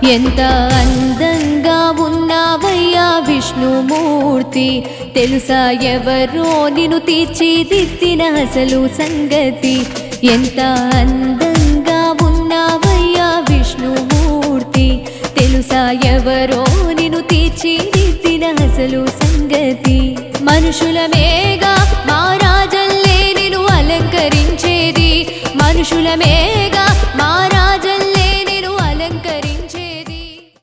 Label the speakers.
Speaker 1: ఎంత అందంగా ఉన్నావయ్యా విష్ణుమూర్తి, తెలుసా ఎవరో నిన్ను తీర్చిదిద్దిన అసలు సంగతి. ఎంత అందంగా ఉన్నావయ్యా విష్ణుమూర్తి, తెలుసా ఎవరో నిన్ను తీర్చిదిద్దిన అసలు సంగతి. మనుషులమేగా మా రాజల్లే నిన్ను అలంకరించేది, మనుషులమే